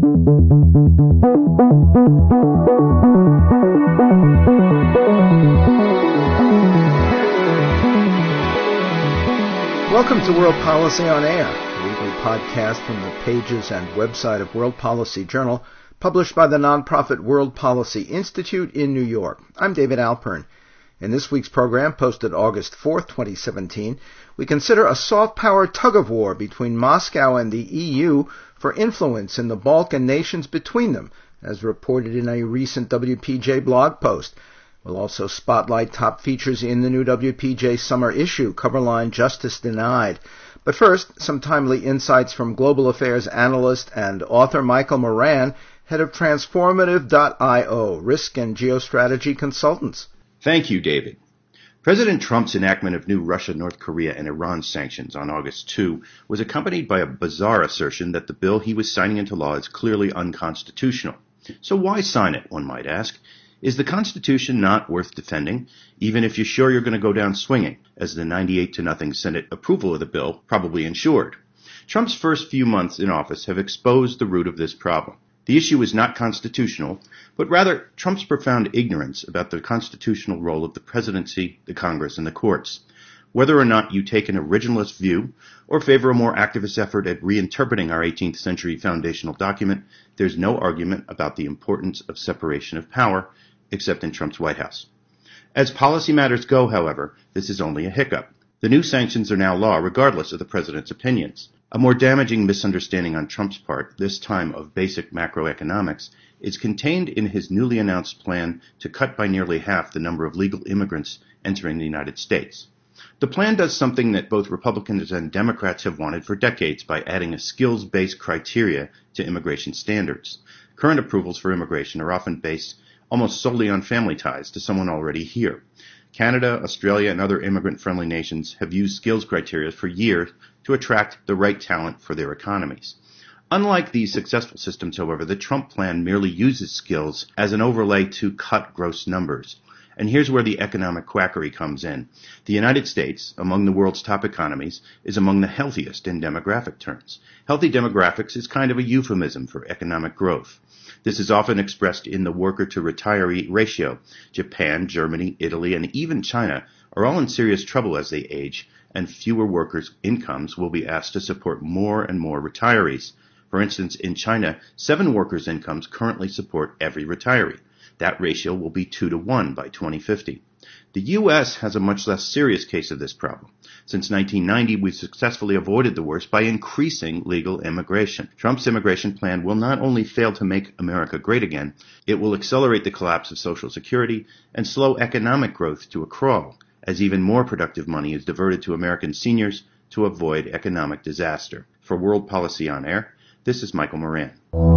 Welcome to World Policy on Air, a weekly podcast from the pages and website of World Policy Journal, published by the nonprofit World Policy Institute in New York. I'm David Alpern. In this week's program, posted August 4th, 2017, we consider a soft power tug-of-war between Moscow and the EU for influence in the Balkan nations between them, as reported in a recent WPJ blog post. We'll also spotlight top features in the new WPJ summer issue, cover line Justice Denied. But first, some timely insights from global affairs analyst and author Michael Moran, head of Transformative.io, risk and geostrategy consultants. Thank you, David. President Trump's enactment of new Russia, North Korea, and Iran sanctions on August 2 was accompanied by a bizarre assertion that the bill he was signing into law is clearly unconstitutional. So why sign it, one might ask? Is the Constitution not worth defending, even if you're sure you're going to go down swinging, as the 98-0 Senate approval of the bill probably ensured? Trump's first few months in office have exposed the root of this problem. The issue is not constitutional, but rather Trump's profound ignorance about the constitutional role of the presidency, the Congress, and the courts. Whether or not you take an originalist view or favor a more activist effort at reinterpreting our 18th century foundational document, there's no argument about the importance of separation of power, except in Trump's White House. As policy matters go, however, this is only a hiccup. The new sanctions are now law, regardless of the president's opinions. A more damaging misunderstanding on Trump's part, this time of basic macroeconomics, is contained in his newly announced plan to cut by nearly half the number of legal immigrants entering the United States. The plan does something that both Republicans and Democrats have wanted for decades by adding a skills-based criteria to immigration standards. Current approvals for immigration are often based almost solely on family ties to someone already here. Canada, Australia, and other immigrant-friendly nations have used skills criteria for years to attract the right talent for their economies. Unlike these successful systems, however, the Trump plan merely uses skills as an overlay to cut gross numbers. And here's where the economic quackery comes in. The United States, among the world's top economies, is among the healthiest in demographic terms. Healthy demographics is kind of a euphemism for economic growth. This is often expressed in the worker-to-retiree ratio. Japan, Germany, Italy, and even China are all in serious trouble as they age, and fewer workers' incomes will be asked to support more and more retirees. For instance, in China, 7 workers' incomes currently support every retiree. That ratio will be 2-to-1 by 2050. The U.S. has a much less serious case of this problem. Since 1990, we've successfully avoided the worst by increasing legal immigration. Trump's immigration plan will not only fail to make America great again, it will accelerate the collapse of Social Security and slow economic growth to a crawl, as even more productive money is diverted to American seniors to avoid economic disaster. For World Policy on Air, this is Michael Moran.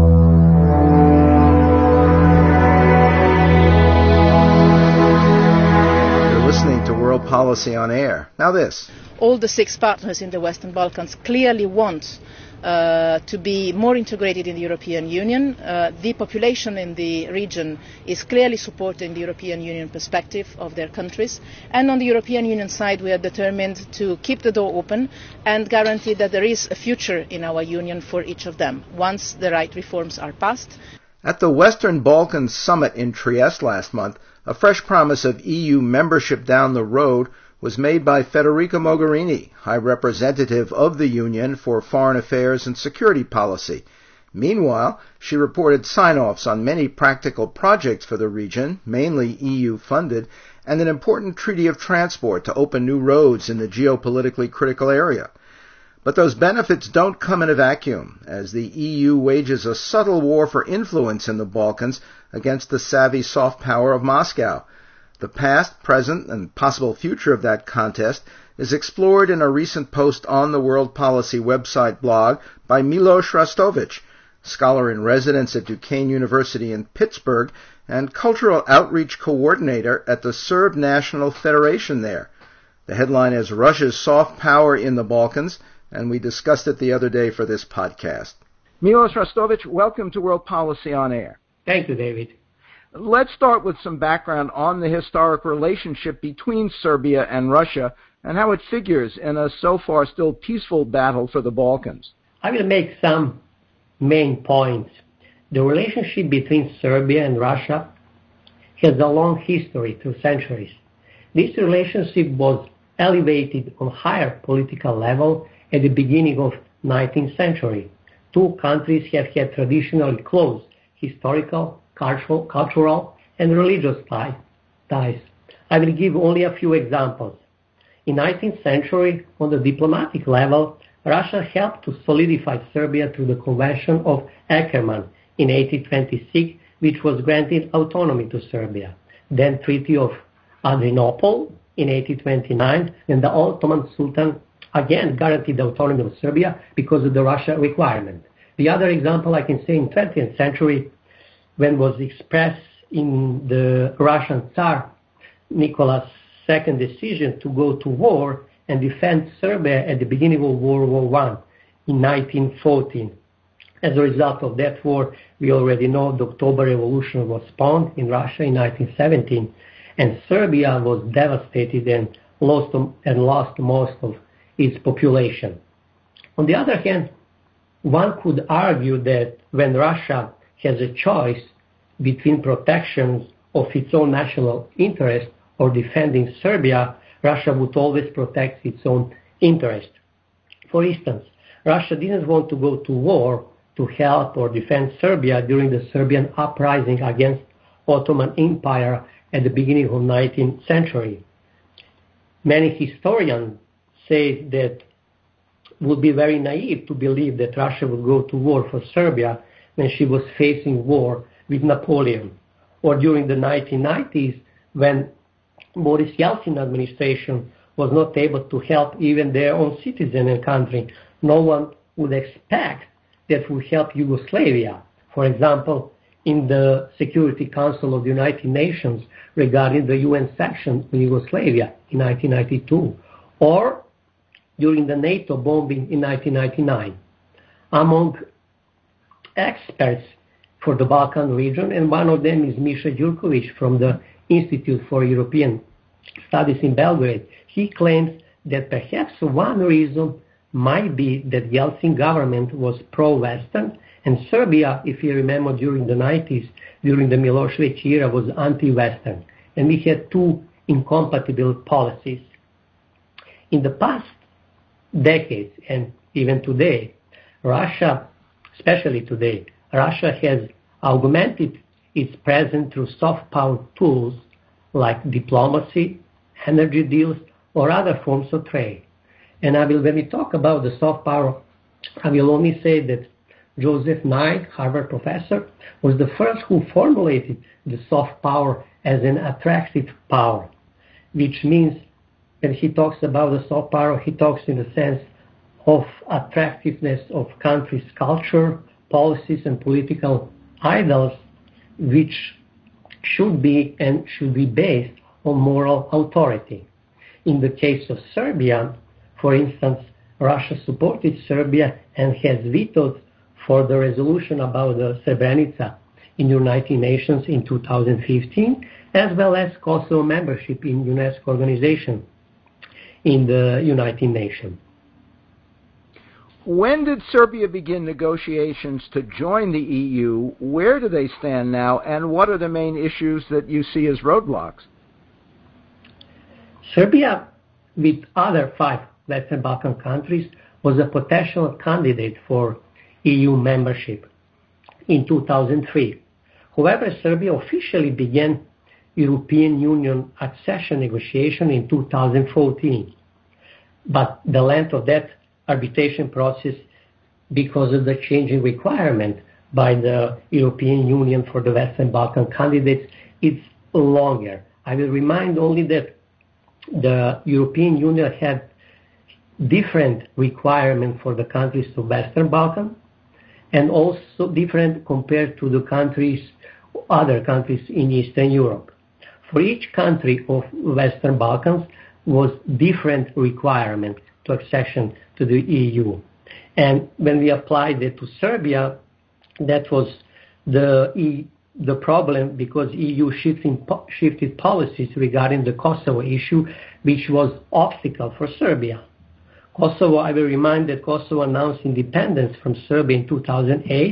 Listening to World Policy on Air. Now this. All the 6 partners in the Western Balkans clearly want to be more integrated in the European Union. The population in the region is clearly supporting the European Union perspective of their countries. And on the European Union side, we are determined to keep the door open and guarantee that there is a future in our Union for each of them, once the right reforms are passed. At the Western Balkans Summit in Trieste last month, a fresh promise of EU membership down the road was made by Federica Mogherini, High Representative of the Union for Foreign Affairs and Security Policy. Meanwhile, she reported sign-offs on many practical projects for the region, mainly EU-funded, and an important treaty of transport to open new roads in the geopolitically critical area. But those benefits don't come in a vacuum, as the EU wages a subtle war for influence in the Balkans against the savvy soft power of Moscow. The past, present, and possible future of that contest is explored in a recent post on the World Policy website blog by Milos Rastovich, scholar in residence at Duquesne University in Pittsburgh and cultural outreach coordinator at the Serb National Federation there. The headline is Russia's Soft Power in the Balkans, and we discussed it the other day for this podcast. Milos Rastovich, welcome to World Policy on Air. Thank you, David. Let's start with some background on the historic relationship between Serbia and Russia and how it figures in a so far still peaceful battle for the Balkans. I will make some main points. The relationship between Serbia and Russia has a long history through centuries. This relationship was elevated on higher political level at the beginning of 19th century. Two countries have had traditionally close historical, cultural, and religious ties. I will give only a few examples. In 19th century, on the diplomatic level, Russia helped to solidify Serbia through the Convention of Ackerman in 1826, which was granted autonomy to Serbia. Then Treaty of Adrianople in 1829, and the Ottoman Sultan again guaranteed the autonomy of Serbia because of the Russia requirement. The other example I can say in 20th century, when was expressed in the Russian Tsar Nicholas II decision to go to war and defend Serbia at the beginning of World War I in 1914. As a result of that war, we already know the October Revolution was spawned in Russia in 1917, and Serbia was devastated and lost most of its population. On the other hand, one could argue that when Russia has a choice between protection of its own national interest or defending Serbia, Russia would always protect its own interest. For instance, Russia didn't want to go to war to help or defend Serbia during the Serbian uprising against Ottoman Empire at the beginning of 19th century. Many historians say that it would be very naive to believe that Russia would go to war for Serbia when she was facing war with Napoleon, or during the 1990s when Boris Yeltsin administration was not able to help even their own citizen and country. No one would expect that would help Yugoslavia, for example, in the Security Council of the United Nations regarding the UN section in Yugoslavia in 1992, or during the NATO bombing in 1999. Among experts for the Balkan region, and one of them is Misha Jurkovic from the Institute for European Studies in Belgrade. He claims that perhaps one reason might be that Yeltsin government was pro-Western, and Serbia, if you remember, during the 90s, during the Milosevic era, was anti-Western, and we had two incompatible policies. In the past decades, and even today, Russia, especially today, Russia has augmented its presence through soft power tools like diplomacy, energy deals, or other forms of trade. And when we talk about the soft power, I will only say that Joseph Nye, Harvard professor, was the first who formulated the soft power as an attractive power, which means when he talks about the soft power, he talks in the sense of attractiveness of countries' culture, policies, and political ideals, which should be based on moral authority. In the case of Serbia, for instance, Russia supported Serbia and has vetoed for the resolution about the Srebrenica in United Nations in 2015, as well as Kosovo membership in UNESCO organization in the United Nations. When did Serbia begin negotiations to join the EU? Where do they stand now, and what are the main issues that you see as roadblocks? Serbia, with other 5 Western Balkan countries, was a potential candidate for EU membership in 2003. However, Serbia officially began European Union accession negotiation in 2014. But the length of that arbitration process, because of the changing requirement by the European Union for the Western Balkan candidates, it's longer. I will remind only that the European Union had different requirements for the countries of Western Balkan, and also different compared to the other countries in Eastern Europe. For each country of Western Balkans was different requirement to accession to the EU. And when we applied it to Serbia, that was the problem, because EU shifted policies regarding the Kosovo issue, which was obstacle for Serbia. Kosovo, I will remind that Kosovo announced independence from Serbia in 2008,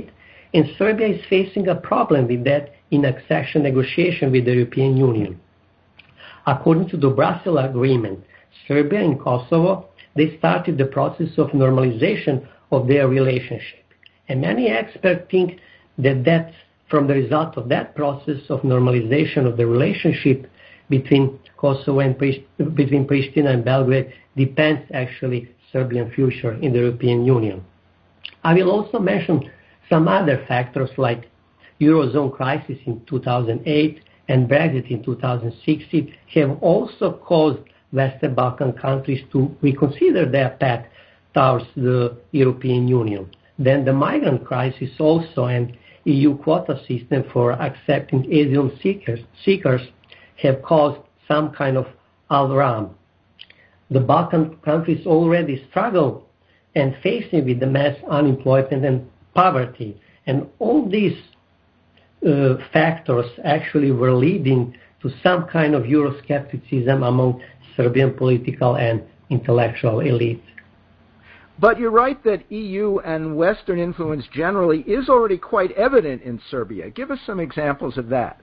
And Serbia is facing a problem with that in accession negotiation with the European Union. According to the Brussels Agreement, Serbia and Kosovo, they started the process of normalization of their relationship. And many experts think that from the result of that process of normalization of the relationship between Kosovo and between Pristina and Belgrade depends actually Serbian future in the European Union. I will also mention some other factors like Eurozone crisis in 2008 and Brexit in 2016 have also caused Western Balkan countries to reconsider their path towards the European Union. Then the migrant crisis also and EU quota system for accepting asylum seekers have caused some kind of alarm. The Balkan countries already struggle and facing with the mass unemployment and poverty. And all these factors actually were leading to some kind of Euroscepticism among Serbian political and intellectual elite. But you're right that EU and Western influence generally is already quite evident in Serbia. Give us some examples of that.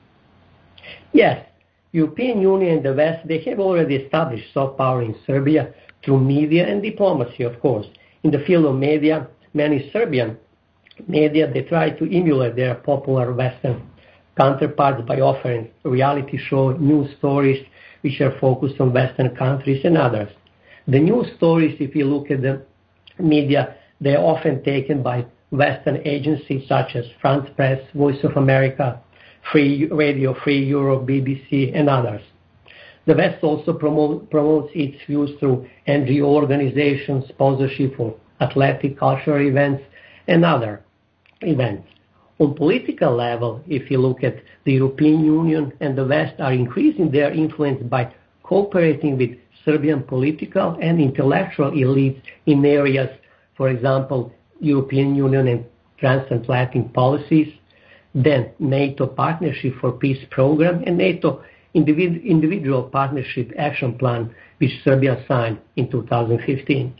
Yes, European Union and the West, they have already established soft power in Serbia through media and diplomacy, of course. In the field of media, many Serbian media, they try to emulate their popular Western counterparts by offering reality show news stories which are focused on Western countries and others. The news stories, if you look at the media, they are often taken by Western agencies such as France Press, Voice of America, Free Radio, Free Europe, BBC, and others. The West also promotes its views through NGO organizations, sponsorship of athletic, cultural events, and other events. On political level, if you look at the European Union and the West are increasing their influence by cooperating with Serbian political and intellectual elites in areas, for example, European Union and transatlantic policies, then NATO Partnership for Peace program and NATO Individual Partnership Action Plan, which Serbia signed in 2015.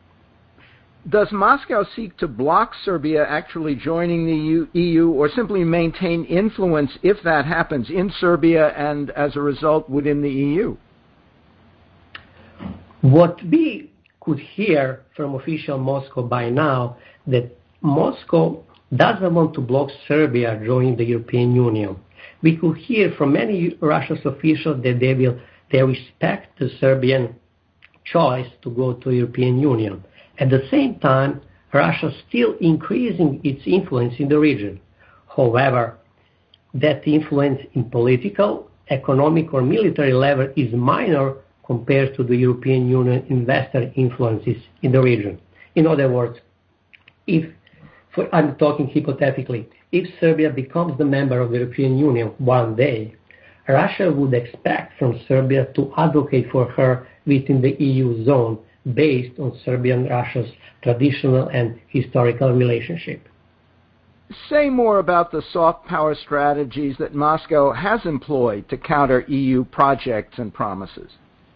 Does Moscow seek to block Serbia actually joining the EU or simply maintain influence if that happens in Serbia and as a result within the EU? What we could hear from official Moscow by now, that Moscow doesn't want to block Serbia joining the European Union. We could hear from many Russian officials that they respect the Serbian choice to go to the European Union. At the same time, Russia is still increasing its influence in the region. However, that influence in political, economic, or military level is minor compared to the European Union investor influences in the region. In other words, I'm talking hypothetically, if Serbia becomes the member of the European Union one day, Russia would expect from Serbia to advocate for her within the EU zone based on Serbian-Russia's traditional and historical relationship. Say more about the soft power strategies that Moscow has employed to counter EU projects and promises.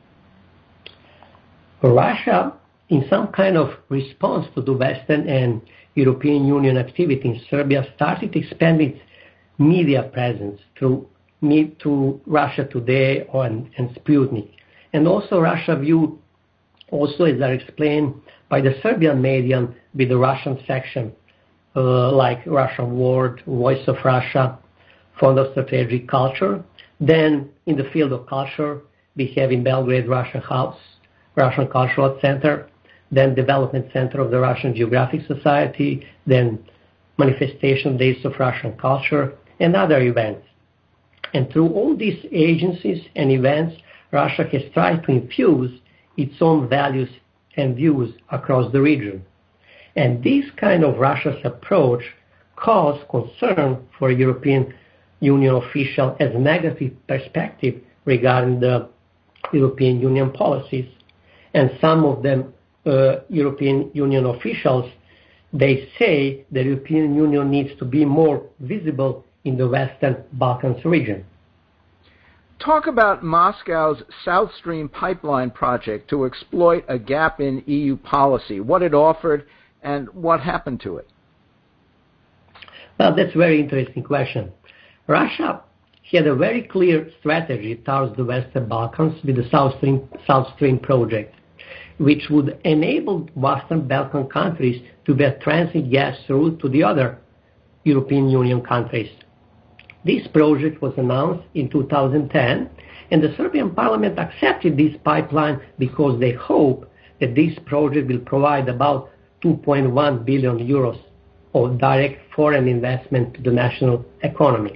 Russia, in some kind of response to the Western and European Union activity in Serbia, started expanding its media presence through Russia Today and Sputnik. And also Russia viewed, also as I explained, by the Serbian media with the Russian section, like Russian World, Voice of Russia, Fund of Strategic Culture. Then in the field of culture, we have in Belgrade Russian House, Russian Cultural Center, then Development Center of the Russian Geographic Society, then Manifestation Days of Russian Culture, and other events. And through all these agencies and events, Russia has tried to infuse its own values and views across the region. And this kind of Russia's approach caused concern for European Union officials as a negative perspective regarding the European Union policies. And some of them, European Union officials, they say the European Union needs to be more visible in the Western Balkans region. Talk about Moscow's South Stream pipeline project to exploit a gap in EU policy, what it offered and what happened to it. Well, that's a very interesting question. Russia had a very clear strategy towards the Western Balkans with the South Stream project, which would enable Western Balkan countries to be a transit gas route to the other European Union countries. This project was announced in 2010, and the Serbian parliament accepted this pipeline because they hope that this project will provide about 2.1 billion euros of direct foreign investment to the national economy.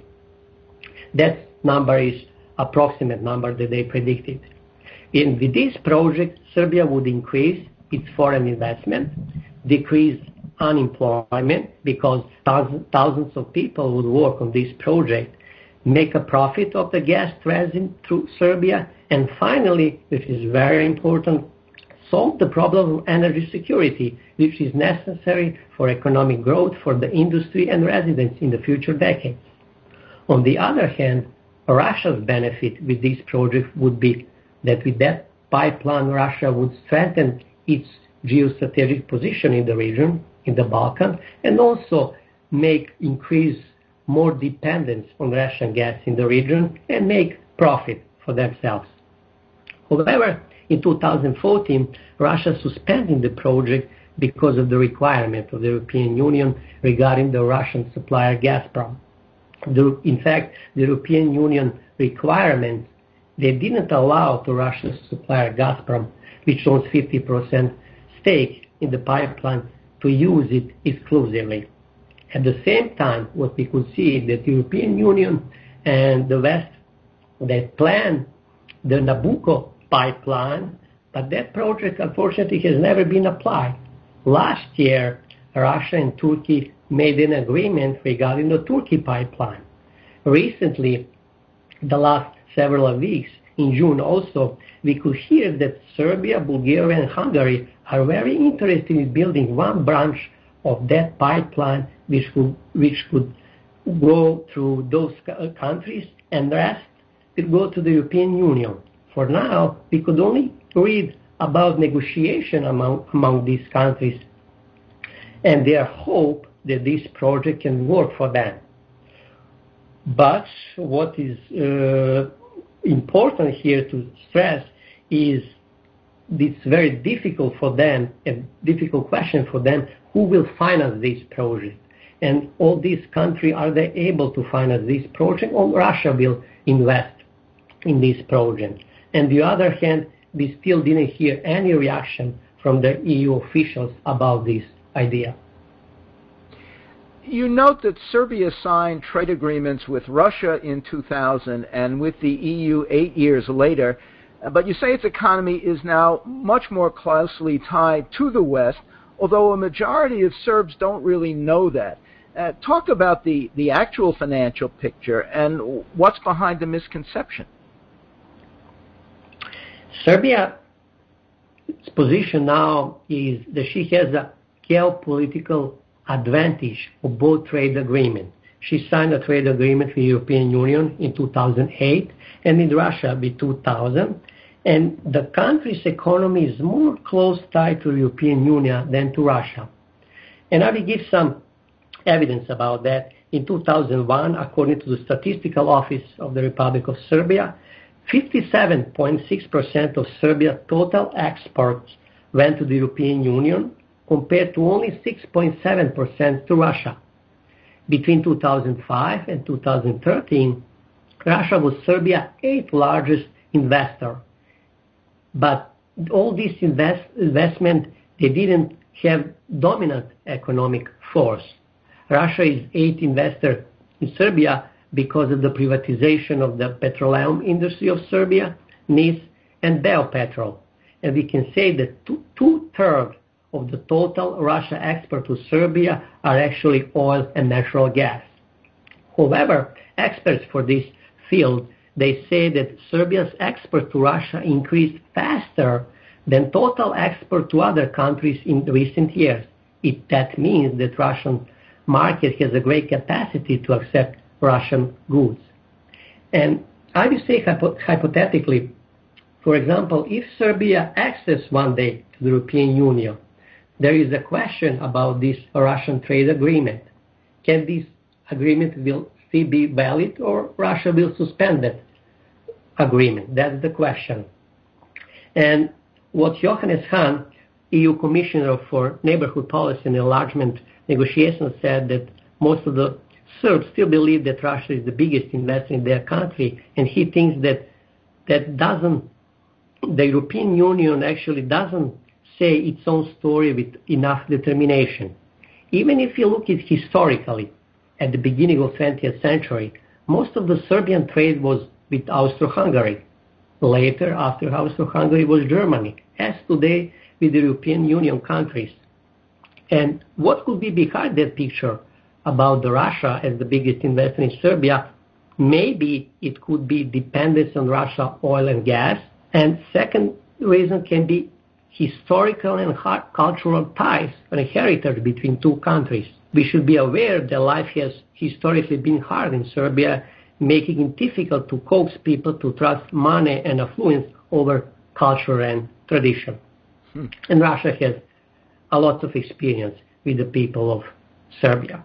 That number is approximate number that they predicted. And with this project, Serbia would increase its foreign investment, decrease unemployment because thousands of people would work on this project, make a profit of the gas transit through Serbia, and finally, which is very important, solve the problem of energy security, which is necessary for economic growth for the industry and residents in the future decades. On the other hand, Russia's benefit with this project would be that with that pipeline, Russia would strengthen its geostrategic position in the region, in the Balkans, and also increase more dependence on Russian gas in the region and make profit for themselves. However, in 2014, Russia suspended the project because of the requirement of the European Union regarding the Russian supplier Gazprom. In fact, the European Union requirements, they didn't allow the Russian supplier Gazprom, which owns 50% stake in the pipeline, to use it exclusively. At the same time, what we could see is that the European Union and the West, they planned the Nabucco pipeline, but that project unfortunately has never been applied. Last year, Russia and Turkey made an agreement regarding the Turkey pipeline. Recently, the last several weeks, in June also, we could hear that Serbia, Bulgaria, and Hungary are very interested in building one branch of that pipeline which could go through those countries, and the rest will go to the European Union. For now, we could only read about negotiation among these countries and their hope that this project can work for them. But what is important here to stress is it's very difficult for them, a difficult question for them, who will finance this project. And all these countries, are they able to finance this project, or Russia will invest in this project? On the other hand, we still didn't hear any reaction from the EU officials about this idea. You note that Serbia signed trade agreements with Russia in 2000 and with the EU 8 years later, but you say its economy is now much more closely tied to the West, although a majority of Serbs don't really know that. Talk about the actual financial picture and what's behind the misconception. Serbia's position now is that she has a geopolitical advantage of both trade agreements. She signed a trade agreement with the European Union in 2008 and with Russia in 2000. And the country's economy is more close tied to the European Union than to Russia. And I will give some evidence about that. In 2001, according to the Statistical Office of the Republic of Serbia, 57.6% of Serbia's total exports went to the European Union, compared to only 6.7% to Russia. Between 2005 and 2013, Russia was Serbia's 8th largest investor. But all this investment, they didn't have dominant economic force. Russia is 8th investor in Serbia because of the privatization of the petroleum industry of Serbia, NIS, and Beopetrol. And we can say that two-thirds of the total Russia export to Serbia are actually oil and natural gas. However, experts for this field, they say that Serbia's export to Russia increased faster than total export to other countries in recent years. That means that Russian market has a great capacity to accept Russian goods. And I would say hypothetically, for example, if Serbia accesses one day to the European Union, there is a question about this Russian trade agreement. Can this agreement will still be valid or Russia will suspend that agreement. That's the question. And what Johannes Hahn, EU Commissioner for Neighborhood Policy and Enlargement Negotiations, said that most of the Serbs still believe that Russia is the biggest investor in their country, and he thinks that the European Union actually doesn't say its own story with enough determination. Even if you look at historically, at the beginning of 20th century, most of the Serbian trade was with Austro-Hungary. Later, after Austro-Hungary, was Germany, as today with the European Union countries. And what could be behind that picture about the Russia as the biggest investor in Serbia? Maybe it could be dependence on Russia oil and gas. And second reason can be historical and cultural ties and heritage between two countries. We should be aware that life has historically been hard in Serbia, making it difficult to coax people to trust money and affluence over culture and tradition. And Russia has a lot of experience with the people of Serbia.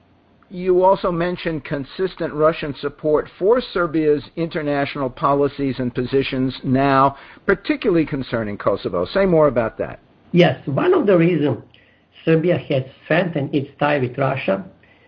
You also mentioned consistent Russian support for Serbia's international policies and positions now, particularly concerning Kosovo. Say more about that. Yes, one of the reasons Serbia has strengthened its tie with Russia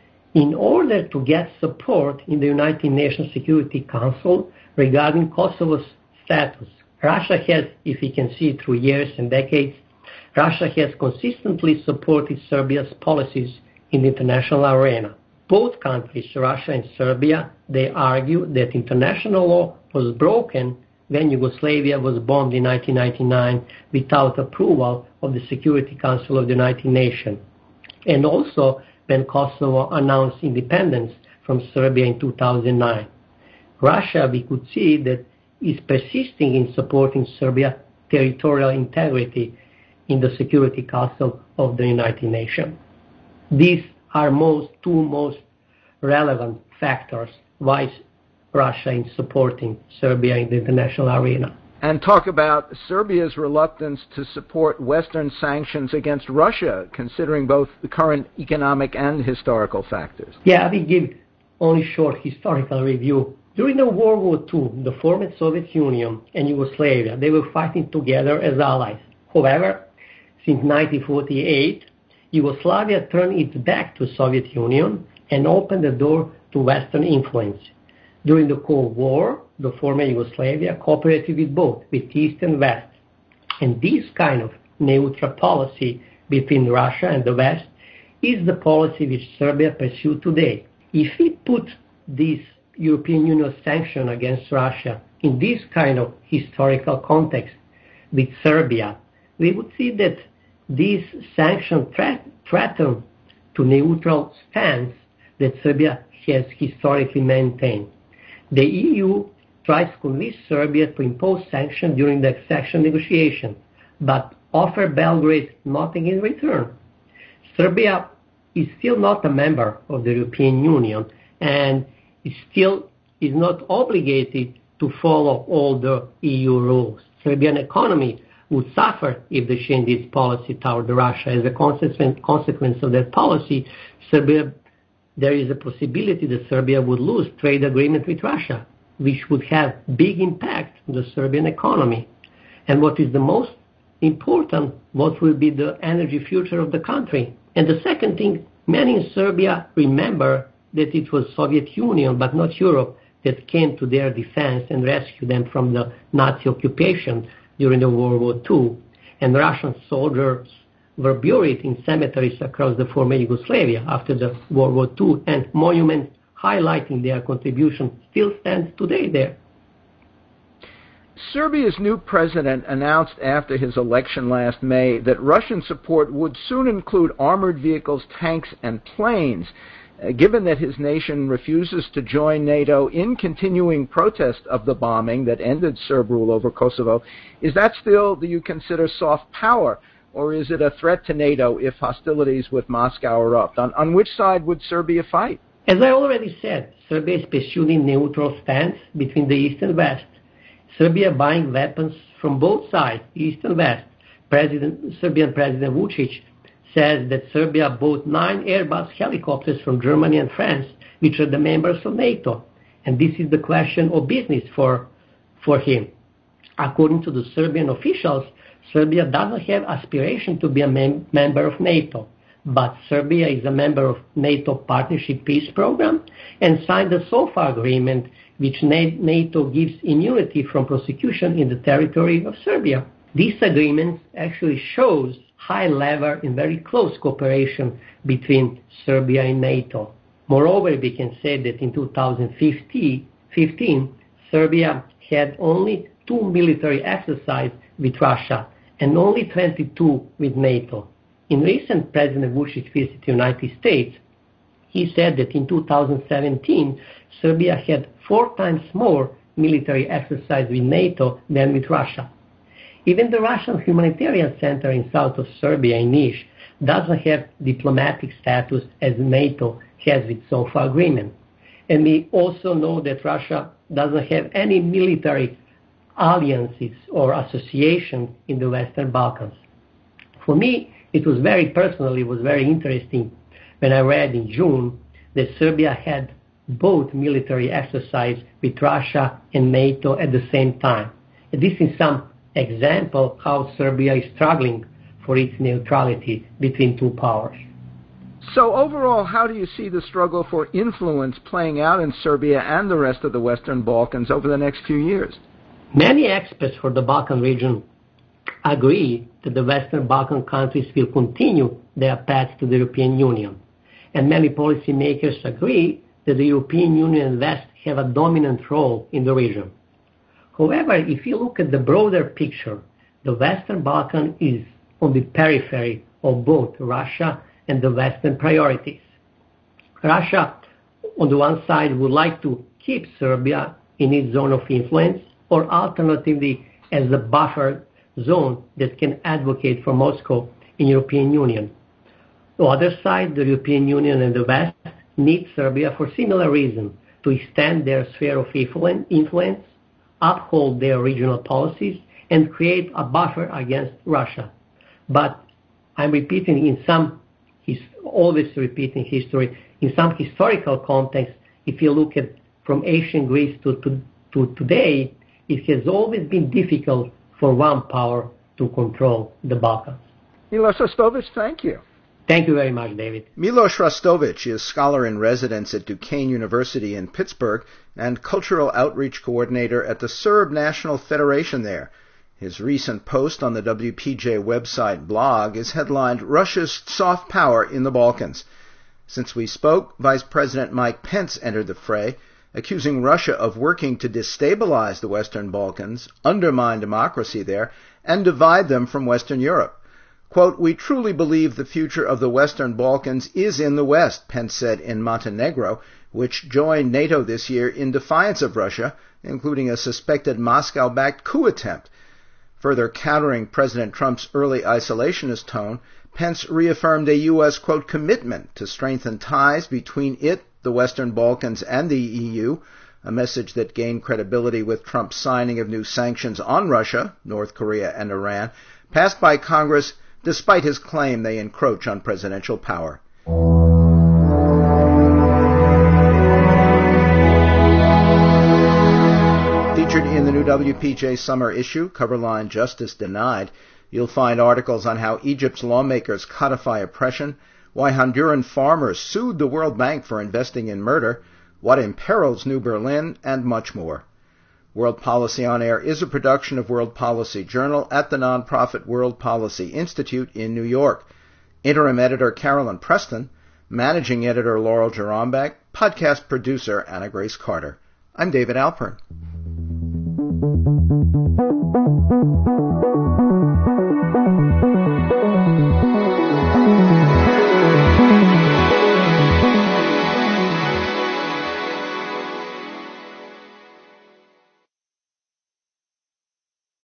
in order to get support in the United Nations Security Council regarding Kosovo's status. Russia has, if you can see through years and decades, Russia has consistently supported Serbia's policies in the international arena. Both countries, Russia and Serbia, they argue that international law was broken when Yugoslavia was bombed in 1999 without approval of the Security Council of the United Nations. And also when Kosovo announced independence from Serbia in 2009. Russia, we could see that, is persisting in supporting Serbia's territorial integrity in the Security Council of the United Nations. These are two most relevant factors why Russia is supporting Serbia in the international arena. And talk about Serbia's reluctance to support Western sanctions against Russia, considering both the current economic and historical factors. Yeah, we give only short historical review. During the World War II, the former Soviet Union and Yugoslavia, they were fighting together as allies. However, since 1948, Yugoslavia turned its back to the Soviet Union and opened the door to Western influence. During the Cold War, the former Yugoslavia cooperated with both, with East and West. And this kind of neutral policy between Russia and the West is the policy which Serbia pursues today. If we put this European Union sanction against Russia in this kind of historical context with Serbia, we would see that these sanctions threaten to neutral stance that Serbia has historically maintained. The EU tries to convince Serbia to impose sanctions during the accession negotiation, but offer Belgrade nothing in return. Serbia is still not a member of the European Union and still is not obligated to follow all the EU rules. Serbian economy would suffer if they change its policy toward Russia. As a consequence of that policy, there is a possibility that Serbia would lose trade agreement with Russia, which would have big impact on the Serbian economy. And what is the most important, what will be the energy future of the country? And the second thing, many in Serbia remember that it was Soviet Union, but not Europe, that came to their defense and rescued them from the Nazi occupation during the World War II. And Russian soldiers were buried in cemeteries across the former Yugoslavia after the World War II, and monuments highlighting their contribution still stands today there. Serbia's new president announced after his election last May that Russian support would soon include armored vehicles, tanks, and planes. Given that his nation refuses to join NATO in continuing protest of the bombing that ended Serb rule over Kosovo, is that still, do you consider, soft power, or is it a threat to NATO if hostilities with Moscow erupt? On which side would Serbia fight? As I already said, Serbia is pursuing neutral stance between the East and West. Serbia buying weapons from both sides, East and West. Serbian President Vučić says that Serbia bought 9 Airbus helicopters from Germany and France, which are the members of NATO. And this is the question of business for him. According to the Serbian officials, Serbia doesn't have aspiration to be a member of NATO. But Serbia is a member of NATO Partnership Peace Program and signed the SOFA agreement, which NATO gives immunity from prosecution in the territory of Serbia. This agreement actually shows high level and very close cooperation between Serbia and NATO. Moreover, we can say that in 2015, Serbia had only 2 military exercises with Russia and only 22 with NATO. In recent President Vučić visit to the United States, he said that in 2017, Serbia had 4 times more military exercise with NATO than with Russia. Even the Russian humanitarian center in south of Serbia, in Niš, doesn't have diplomatic status as NATO has with SOFA agreement. And we also know that Russia doesn't have any military alliances or association in the Western Balkans. For me, it was very interesting when I read in June that Serbia had both military exercise with Russia and NATO at the same time. And this is some example how Serbia is struggling for its neutrality between 2 powers. So overall, how do you see the struggle for influence playing out in Serbia and the rest of the Western Balkans over the next few years? Many experts for the Balkan region agree that the Western Balkan countries will continue their path to the European Union. And many policymakers agree that the European Union and West have a dominant role in the region. However, if you look at the broader picture, the Western Balkan is on the periphery of both Russia and the Western priorities. Russia, on the one side, would like to keep Serbia in its zone of influence, or alternatively as a buffer zone that can advocate for Moscow in European Union. On the other side, the European Union and the West need Serbia for similar reasons, to extend their sphere of influence, uphold their regional policies, and create a buffer against Russia. But I'm repeating always repeating history, in some historical context, if you look at from ancient Greece to today, it has always been difficult for one power to control the Balkans. Milos Hrostovic, thank you. Thank you very much, David. Milos Hrostovic is scholar-in-residence at Duquesne University in Pittsburgh and cultural outreach coordinator at the Serb National Federation there. His recent post on the WPJ website blog is headlined, Russia's Soft Power in the Balkans. Since we spoke, Vice President Mike Pence entered the fray, accusing Russia of working to destabilize the Western Balkans, undermine democracy there, and divide them from Western Europe. Quote, we truly believe the future of the Western Balkans is in the West, Pence said in Montenegro, which joined NATO this year in defiance of Russia, including a suspected Moscow-backed coup attempt. Further countering President Trump's early isolationist tone, Pence reaffirmed a U.S., quote, commitment to strengthen ties between it, the Western Balkans, and the EU, a message that gained credibility with Trump's signing of new sanctions on Russia, North Korea, and Iran, passed by Congress despite his claim they encroach on presidential power. Featured in the new WPJ summer issue, Coverline Justice Denied, you'll find articles on how Egypt's lawmakers codify oppression, why Honduran farmers sued the World Bank for investing in murder, what imperils New Berlin, and much more. World Policy On Air is a production of World Policy Journal at the nonprofit World Policy Institute in New York. Interim editor Carolyn Preston, managing editor Laurel Jerombek, podcast producer Anna Grace Carter. I'm David Alpern.